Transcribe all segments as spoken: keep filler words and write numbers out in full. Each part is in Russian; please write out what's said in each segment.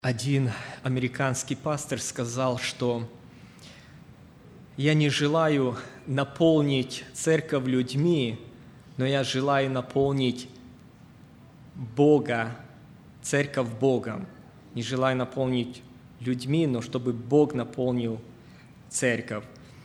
Один американский пастор сказал, что «Я не желаю наполнить церковь людьми, но я желаю наполнить Бога, церковь Богом. Не желаю наполнить людьми, но чтобы Бог наполнил церковь».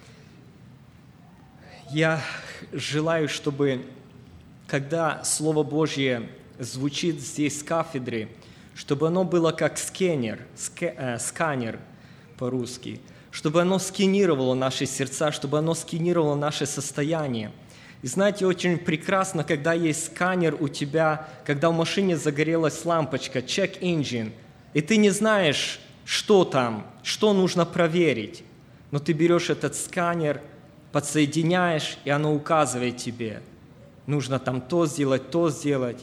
Я желаю, чтобы, когда Слово Божье звучит здесь с кафедры, чтобы оно было как сканер, ска, э, сканер по-русски, чтобы оно сканировало наши сердца, чтобы оно сканировало наше состояние. И знаете, очень прекрасно, когда есть сканер у тебя, когда в машине загорелась лампочка, check engine, и ты не знаешь, что там, что нужно проверить, но ты берешь этот сканер, подсоединяешь, и оно указывает тебе, нужно там то сделать, то сделать.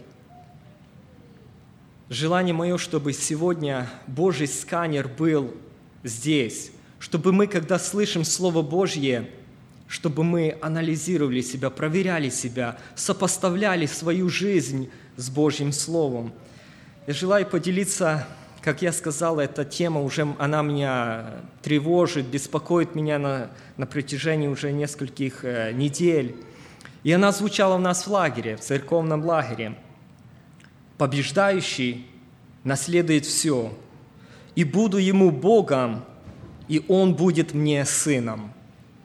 Желание мое, чтобы сегодня Божий сканер был здесь, чтобы мы, когда слышим Слово Божье, чтобы мы анализировали себя, проверяли себя, сопоставляли свою жизнь с Божьим Словом. Я желаю поделиться, как я сказал, эта тема уже, она меня тревожит, беспокоит меня на, на протяжении уже нескольких э, недель. И она звучала у нас в лагере, в церковном лагере. «Побеждающий наследует все, и буду ему Богом, и он будет мне сыном».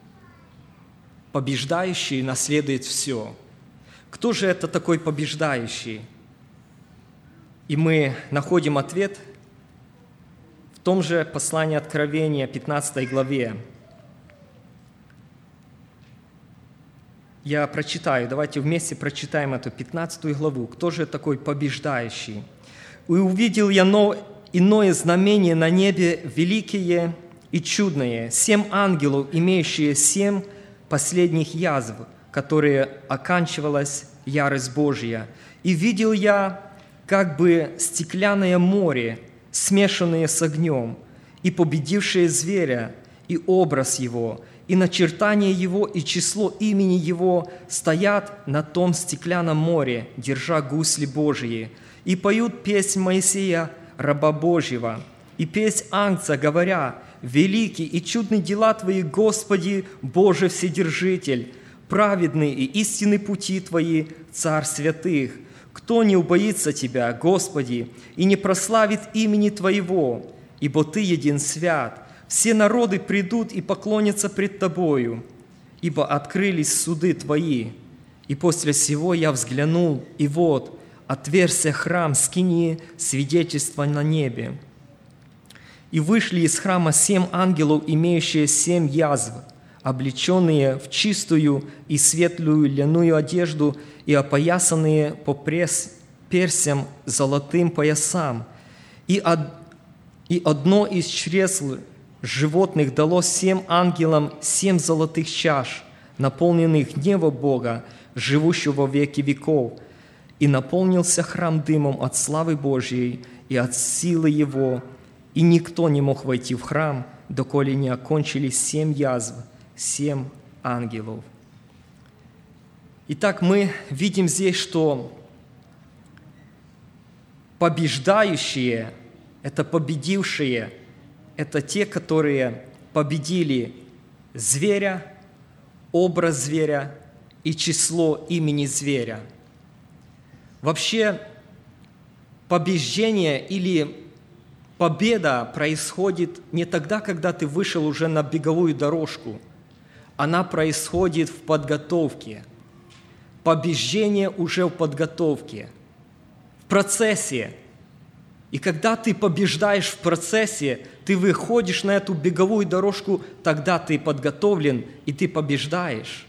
Побеждающий наследует все. Кто же это такой побеждающий? И мы находим ответ в том же послании Откровения, пятнадцатой главе. Я прочитаю, давайте вместе прочитаем эту пятнадцатую главу. Кто же такой побеждающий? «И увидел я иное знамение на небе, великие и чудные, семь ангелов, имеющие семь последних язв, которые оканчивалась ярость Божья. И видел я как бы стеклянное море, смешанное с огнем, и победившее зверя, и образ его, и начертание его, и число имени его стоят на том стеклянном море, держа гусли Божьи, и поют песнь Моисея, раба Божьего, и песнь Агнца, говоря: велики и чудны дела Твои, Господи, Боже Вседержитель, праведны и истинны пути Твои, Царь святых. Кто не убоится Тебя, Господи, и не прославит имени Твоего, ибо Ты един свят. Все народы придут и поклонятся пред Тобою, ибо открылись суды Твои. И после сего я взглянул, и вот отверзся храм скинии свидетельства на небе. И вышли из храма семь ангелов, имеющие семь язв, облеченные в чистую и светлую льняную одежду и опоясанные по пресс, персям золотым поясам. И, од, и одно из чресл животных дало семь ангелам семь золотых чаш, наполненных гнева Бога, живущего во веки веков. И наполнился храм дымом от славы Божьей и от силы Его, и никто не мог войти в храм, доколе не окончились семь язв, семь ангелов. Итак, мы видим здесь, что побеждающие – это победившие, это те, которые победили зверя, образ зверя и число имени зверя. Вообще, побеждение или победа происходит не тогда, когда ты вышел уже на беговую дорожку. Она происходит в подготовке. Побеждение уже в подготовке, в процессе. И когда ты побеждаешь в процессе, ты выходишь на эту беговую дорожку, тогда ты подготовлен, и ты побеждаешь.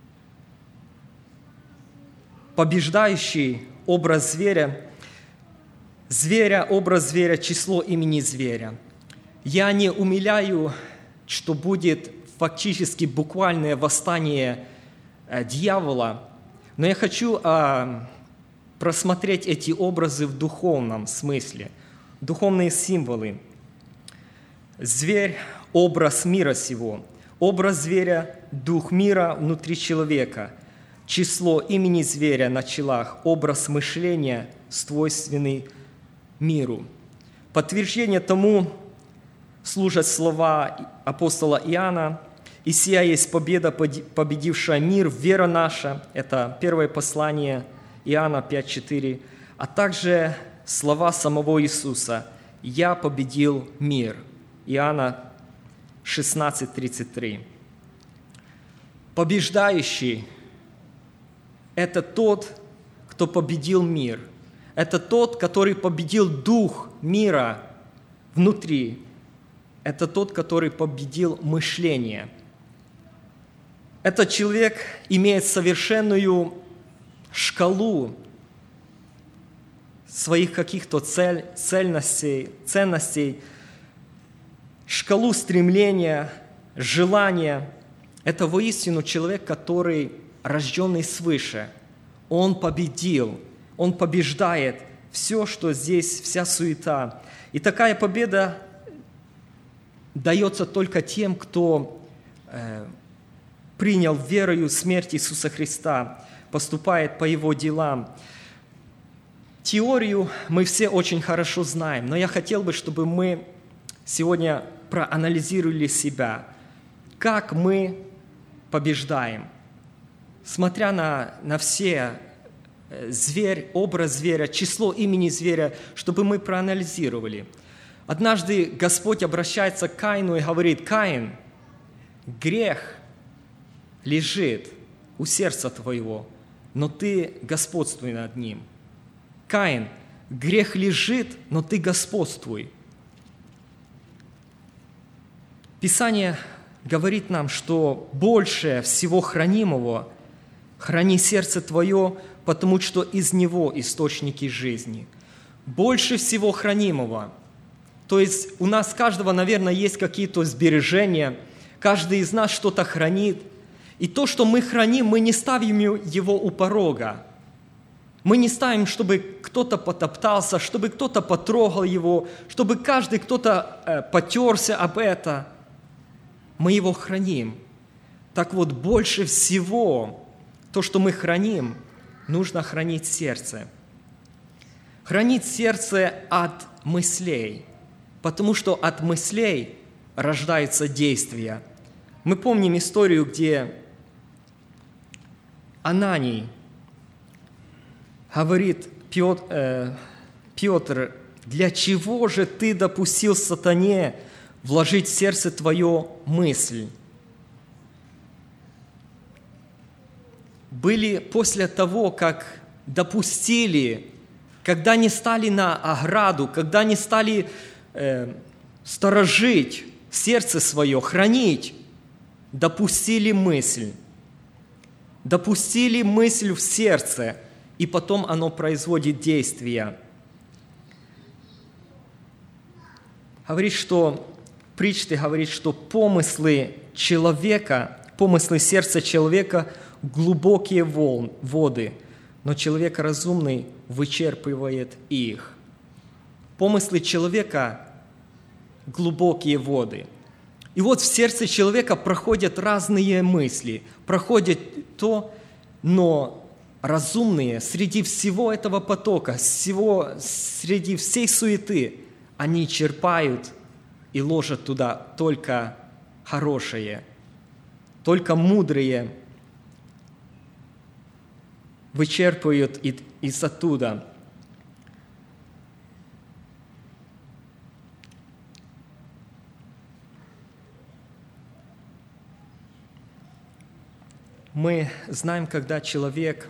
Побеждающий образ зверя, зверя, образ зверя, число имени зверя. Я не умиляю, что будет фактически буквальное восстание дьявола, но я хочу а, просмотреть эти образы в духовном смысле, духовные символы. Зверь – образ мира сего, образ зверя – дух мира внутри человека, число имени зверя на челах, образ мышления, свойственный миру. Подтверждение тому служат слова апостола Иоанна: «И сия есть победа, победившая мир, вера наша». Это первое послание Иоанна пять четыре. А также слова самого Иисуса: «Я победил мир». Иоанна шестнадцать тридцать три. Побеждающий – это тот, кто победил мир. Это тот, который победил дух мира внутри. Это тот, который победил мышление. Этот человек имеет совершенную шкалу своих каких-то цель, цельностей, ценностей, шкалу стремления, желания. Это воистину человек, который рожденный свыше. Он победил, он побеждает все, что здесь, вся суета. И такая победа дается только тем, кто э, принял верою смерть Иисуса Христа, поступает по Его делам. Теорию мы все очень хорошо знаем, но я хотел бы, чтобы мы сегодня проанализировали себя, как мы побеждаем. Смотря на, на все зверь, образ зверя, число имени зверя, чтобы мы проанализировали. Однажды Господь обращается к Каину и говорит: «Каин, грех лежит у сердца твоего, но ты господствуй над ним». Каин, грех лежит, но ты господствуй. Писание говорит нам, что больше всего хранимого храни сердце твое, потому что из него источники жизни. Больше всего хранимого. То есть у нас каждого, наверное, есть какие-то сбережения, каждый из нас что-то хранит. И то, что мы храним, мы не ставим его у порога. Мы не ставим, чтобы кто-то потоптался, чтобы кто-то потрогал его, чтобы каждый кто-то э, потерся об это. Мы его храним. Так вот, больше всего то, что мы храним, нужно хранить сердце. Хранить сердце от мыслей, потому что от мыслей рождаются действия. Мы помним историю, где Ананий говорит: Петр, э, Петр, для чего же ты допустил сатане вложить в сердце твое мысль? Были после того, как допустили, когда не стали на ограду, когда не стали э, сторожить сердце свое, хранить, допустили мысль. Допустили мысль в сердце, и потом оно производит действия. Говорит, что, притча говорит, что помыслы человека, помыслы сердца человека – глубокие волн, воды, но человек разумный вычерпывает их. Помыслы человека – глубокие воды. И вот в сердце человека проходят разные мысли, проходит то, но разумные среди всего этого потока, всего, среди всей суеты, они черпают и ложат туда только хорошее, только мудрые вычерпывают из оттуда. Мы знаем, когда человек,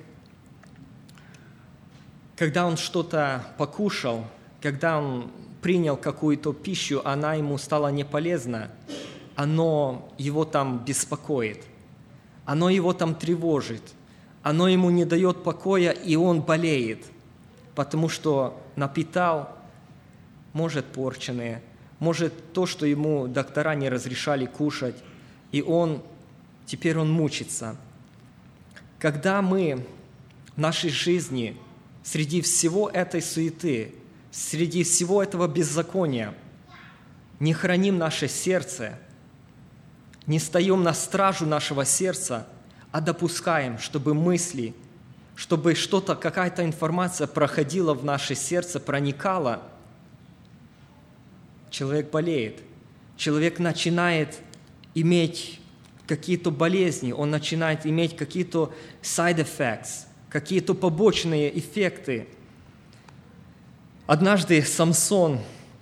когда он что-то покушал, когда он принял какую-то пищу, она ему стала не полезна, оно его там беспокоит, оно его там тревожит, оно ему не дает покоя, и он болеет, потому что напитал, может, порченое, может, то, что ему доктора не разрешали кушать, и он, теперь он мучится. Когда мы в нашей жизни среди всего этой суеты, среди всего этого беззакония не храним наше сердце, не стоим на стражу нашего сердца, а допускаем, чтобы мысли, чтобы что-то, какая-то информация проходила в наше сердце, проникала, человек болеет, человек начинает иметь какие-то болезни, он начинает иметь какие-то side effects, какие-то побочные эффекты. Однажды Самсон,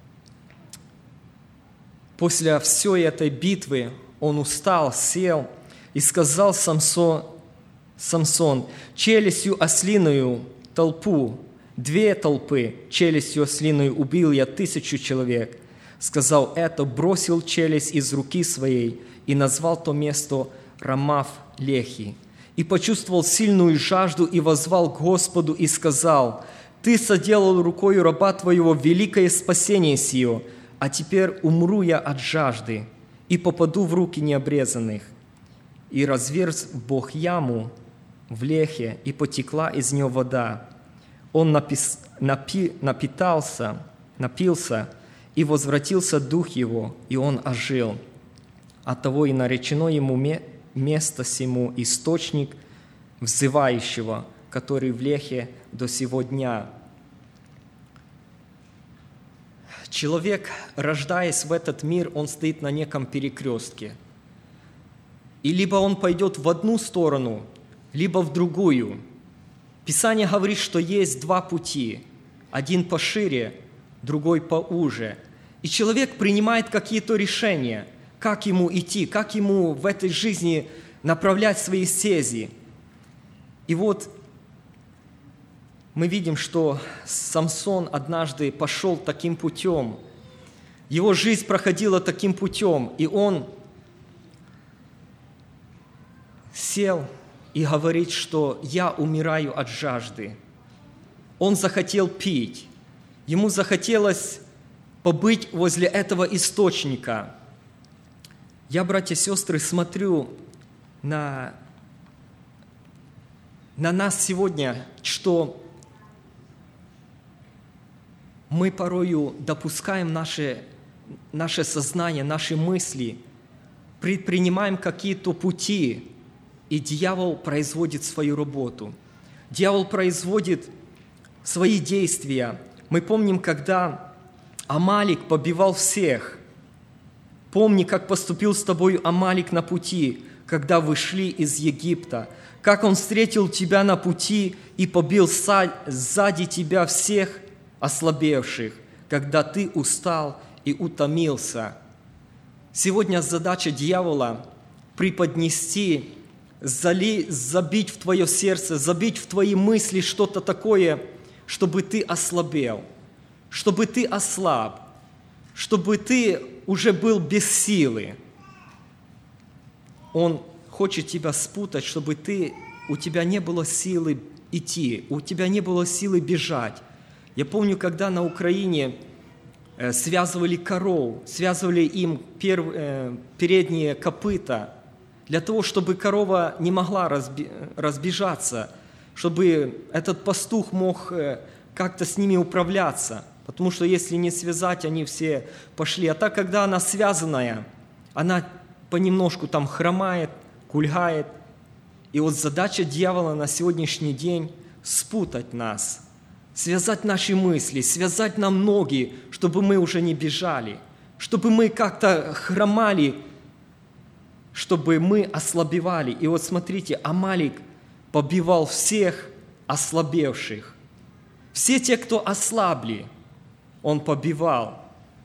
после всей этой битвы, он устал, сел и сказал Самсон, Самсон, челюстью ослиную толпу, две толпы, челюстью ослиную убил я тысячу человек. Сказал это, бросил челюсть из руки своей и назвал то место Рамав-Лехи. И почувствовал сильную жажду и воззвал к Господу и сказал, «Ты соделал рукою раба Твоего великое спасение сие, а теперь умру я от жажды и попаду в руки необрезанных». И разверз Бог яму в Лехе, и потекла из нее вода. Он напис, напи, напитался, напился, и возвратился дух его, и он ожил. Оттого и наречено ему место сему источник взывающего, который в Лехе до сего дня. Человек, рождаясь в этот мир, он стоит на неком перекрестке. И либо он пойдет в одну сторону, либо в другую. Писание говорит, что есть два пути. Один пошире, другой поуже. И человек принимает какие-то решения, как ему идти, как ему в этой жизни направлять свои стези. И вот мы видим, что Самсон однажды пошел таким путем. Его жизнь проходила таким путем, и он сел и говорит, что «я умираю от жажды». Он захотел пить. Ему захотелось побыть возле этого источника. Я, братья и сестры, смотрю на, на нас сегодня, что мы порою допускаем наше, наше сознание, наши мысли, предпринимаем какие-то пути, и дьявол производит свою работу. Дьявол производит свои действия. Мы помним, когда Амалик побивал всех. Помни, как поступил с тобою Амалик на пути, когда вы шли из Египта, как он встретил тебя на пути и побил сзади тебя всех ослабевших, когда ты устал и утомился. Сегодня задача дьявола преподнести, зали, забить в твое сердце, забить в твои мысли что-то такое, чтобы ты ослабел, чтобы ты ослаб, чтобы ты уже был без силы. Он хочет тебя спутать, чтобы ты, у тебя не было силы идти, у тебя не было силы бежать. Я помню, когда на Украине связывали коров, связывали им пер, э, передние копыта, для того, чтобы корова не могла разби, разбежаться, чтобы этот пастух мог э, как-то с ними управляться. Потому что если не связать, они все пошли. А так, когда она связанная, она понемножку там хромает, кульгает. И вот задача дьявола на сегодняшний день – спутать нас, связать наши мысли, связать нам ноги, чтобы мы уже не бежали, чтобы мы как-то хромали, чтобы мы ослабевали. И вот смотрите, Амалик побивал всех ослабевших. Все те, кто ослабли, он побивал.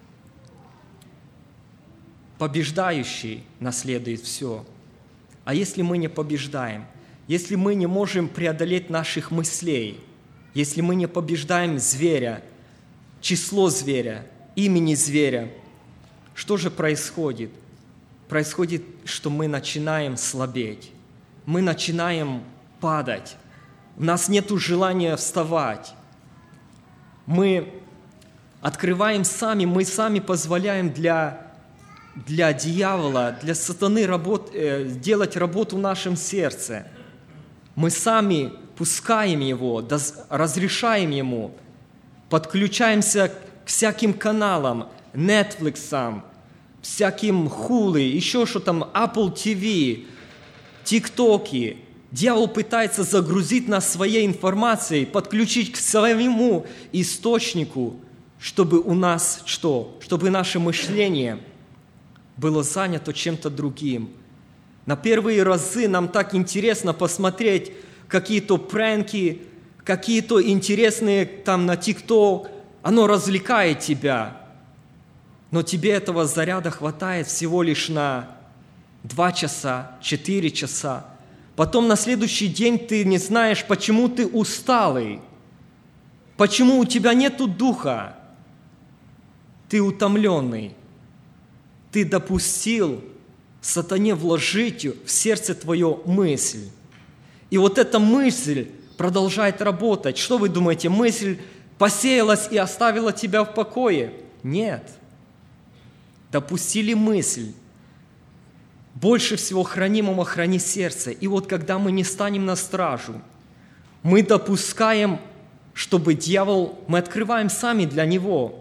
Побеждающий наследует все. А если мы не побеждаем, если мы не можем преодолеть наших мыслей, если мы не побеждаем зверя, число зверя, имени зверя, что же происходит? Происходит, что мы начинаем слабеть, мы начинаем падать, у нас нет желания вставать. Мы открываем сами, мы сами позволяем для, для дьявола, для сатаны работ, э, делать работу в нашем сердце. Мы сами пускаем его, доз, разрешаем ему, подключаемся к всяким каналам, Netflix, всяким Hulu, еще что там, Apple ти ви, ТикТоки. Дьявол пытается загрузить нас своей информацией, подключить к своему источнику, чтобы у нас что? Чтобы наше мышление было занято чем-то другим. На первые разы нам так интересно посмотреть какие-то прэнки, какие-то интересные там на ТикТок. Оно развлекает тебя. Но тебе этого заряда хватает всего лишь на два часа, четыре часа. Потом на следующий день ты не знаешь, почему ты усталый, почему у тебя нету духа. Ты утомленный. Ты допустил сатане вложить в сердце твою мысль. И вот эта мысль продолжает работать. Что вы думаете, мысль посеялась и оставила тебя в покое? Нет. Допустили мысль. Больше всего хранимого храни сердце. И вот когда мы не станем на стражу, мы допускаем, чтобы дьявол, мы открываем сами для него.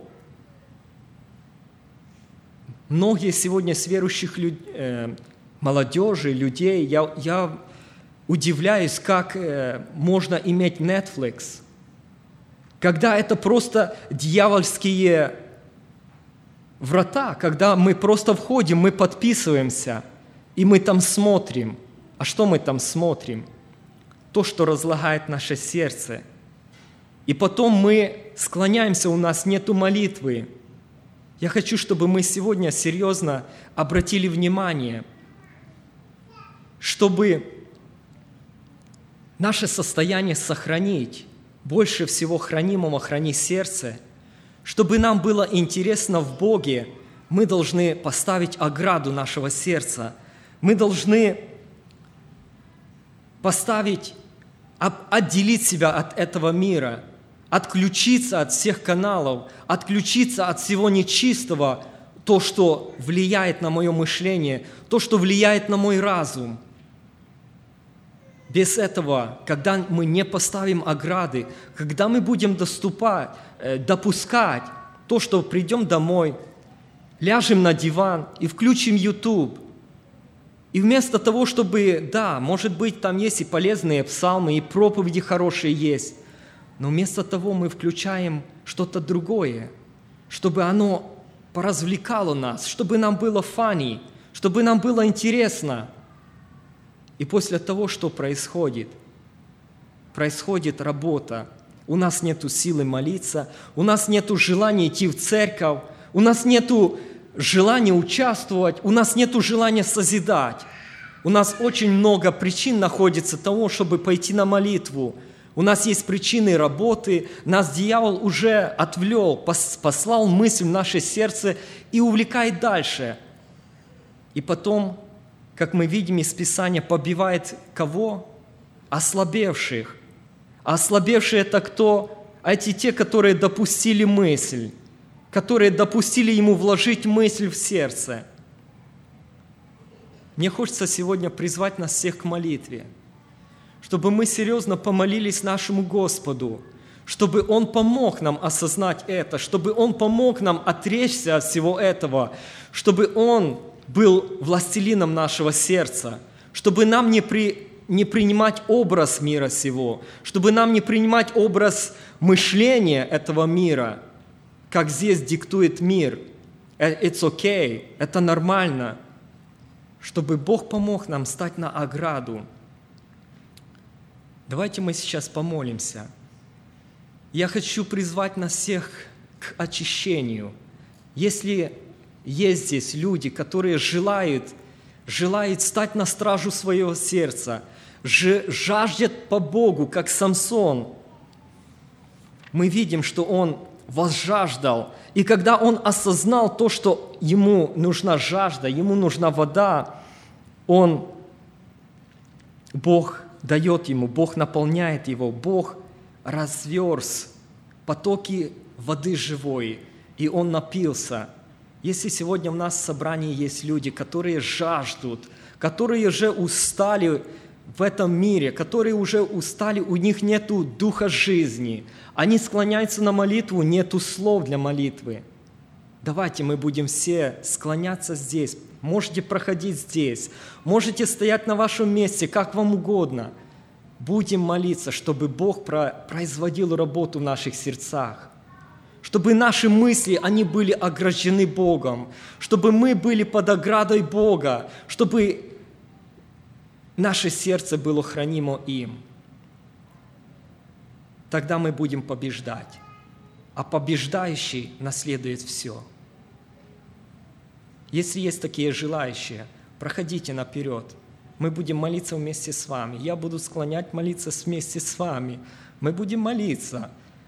Многие сегодня с верующих люд, э, молодежи, людей, я, я удивляюсь, как э, можно иметь Netflix, когда это просто дьявольские врата, когда мы просто входим, мы подписываемся, и мы там смотрим. А что мы там смотрим? То, что разлагает наше сердце. И потом мы склоняемся, у нас нету молитвы. Я хочу, чтобы мы сегодня серьезно обратили внимание, чтобы наше состояние сохранить, больше всего хранимого храни сердце, чтобы нам было интересно в Боге, мы должны поставить ограду нашего сердца, мы должны поставить, отделить себя от этого мира, отключиться от всех каналов, отключиться от всего нечистого, то, что влияет на мое мышление, то, что влияет на мой разум. Без этого, когда мы не поставим ограды, когда мы будем доступать, допускать то, что придем домой, ляжем на диван и включим YouTube, и вместо того, чтобы, да, может быть, там есть и полезные псалмы, и проповеди хорошие есть, но вместо того мы включаем что-то другое, чтобы оно поразвлекало нас, чтобы нам было funny, чтобы нам было интересно. И после того, что происходит? Происходит работа. У нас нет силы молиться, у нас нет желания идти в церковь, у нас нет желания участвовать, у нас нет желания созидать. У нас очень много причин находится того, чтобы пойти на молитву. У нас есть причины работы, нас дьявол уже отвлел, послал мысль в наше сердце и увлекает дальше. И потом, как мы видим из Писания, побивает кого? Ослабевших. А ослабевшие это кто? А эти те, которые допустили мысль, которые допустили ему вложить мысль в сердце. Мне хочется сегодня призвать нас всех к молитве, чтобы мы серьезно помолились нашему Господу, чтобы Он помог нам осознать это, чтобы Он помог нам отречься от всего этого, чтобы Он был властелином нашего сердца, чтобы нам не, при, не принимать образ мира сего, чтобы нам не принимать образ мышления этого мира, как здесь диктует мир. It's okay, это нормально, чтобы Бог помог нам стать на ограду. Давайте мы сейчас помолимся. Я хочу призвать нас всех к очищению. Если есть здесь люди, которые желают, желают стать на стражу своего сердца, жаждет по Богу, как Самсон, мы видим, что он возжаждал. И когда он осознал то, что ему нужна жажда, ему нужна вода, он, Бог дает ему, Бог наполняет его, Бог разверз потоки воды живой, и он напился. Если сегодня у нас в собрании есть люди, которые жаждут, которые уже устали в этом мире, которые уже устали, у них нету духа жизни, они склоняются на молитву, нету слов для молитвы. Давайте мы будем все склоняться здесь. Можете проходить здесь, можете стоять на вашем месте, как вам угодно. Будем молиться, чтобы Бог производил работу в наших сердцах, чтобы наши мысли, они были ограждены Богом, чтобы мы были под оградой Бога, чтобы наше сердце было хранимо им. Тогда мы будем побеждать, а побеждающий наследует все. Если есть такие желающие, проходите наперед. Мы будем молиться вместе с вами. Я буду склонять молиться вместе с вами. Мы будем молиться.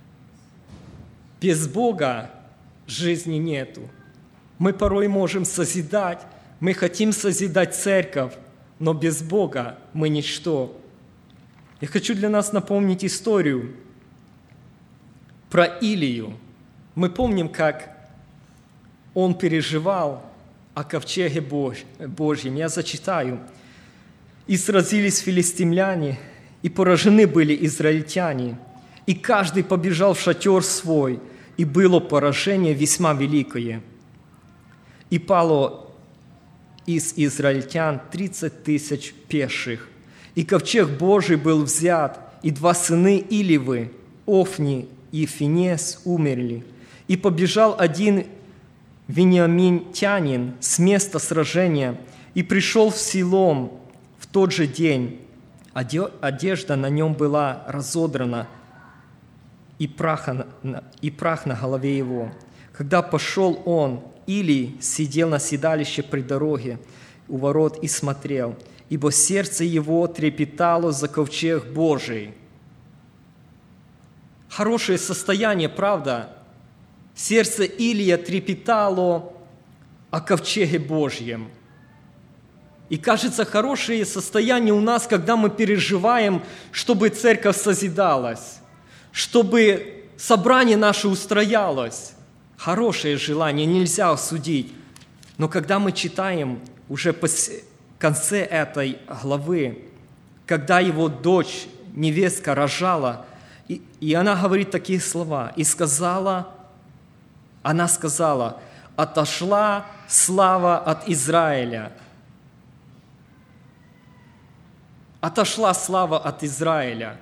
Без Бога жизни нету. Мы порой можем созидать, мы хотим созидать церковь, но без Бога мы ничто. Я хочу для нас напомнить историю про Илию. Мы помним, как он переживал о ковчеге Божьем. Я зачитаю. «И сразились филистимляне, и поражены были израильтяне, и каждый побежал в шатер свой, и было поражение весьма великое. И пало из израильтян тридцать тысяч пеших. И ковчег Божий был взят, и два сыны Илиевы, Офни и Финес, умерли. И побежал один вениаминтянин с места сражения, и пришел в Силом в тот же день. Одежда на нем была разодрана, и, праха, и прах на голове его. Когда пошел он, Илий сидел на седалище при дороге у ворот и смотрел, ибо сердце его трепетало за ковчег Божий». Хорошее состояние, правда? Сердце Илия трепетало о ковчеге Божьем. И кажется, хорошее состояние у нас, когда мы переживаем, чтобы церковь созидалась, чтобы собрание наше устроялось. Хорошее желание, нельзя осудить. Но когда мы читаем уже в конце этой главы, когда его дочь, невестка, рожала, и, и она говорит такие слова, и сказала, она сказала, «Отошла слава от Израиля». Отошла слава от Израиля.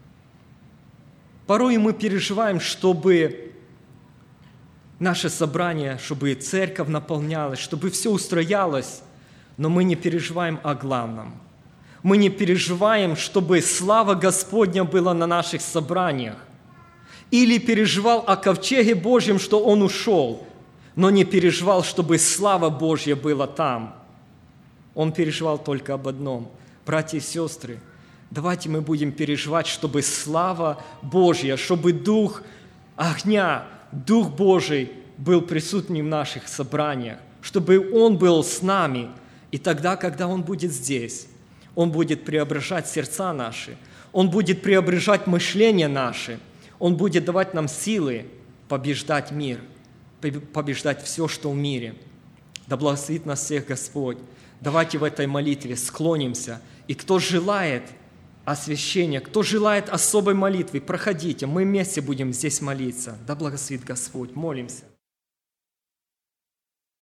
Порой мы переживаем, чтобы наше собрание, чтобы церковь наполнялась, чтобы все устроялось, но мы не переживаем о главном. Мы не переживаем, чтобы слава Господня была на наших собраниях. Или переживал о ковчеге Божьем, что он ушел, но не переживал, чтобы слава Божья была там. Он переживал только об одном. Братья и сестры, давайте мы будем переживать, чтобы слава Божья, чтобы Дух огня, Дух Божий был присутствен в наших собраниях, чтобы Он был с нами. И тогда, когда Он будет здесь, Он будет преображать сердца наши, Он будет преображать мышление наше, Он будет давать нам силы побеждать мир, побеждать все, что в мире. Да благословит нас всех Господь. Давайте в этой молитве склонимся. И кто желает освящения, кто желает особой молитвы, проходите. Мы вместе будем здесь молиться. Да благословит Господь. Молимся.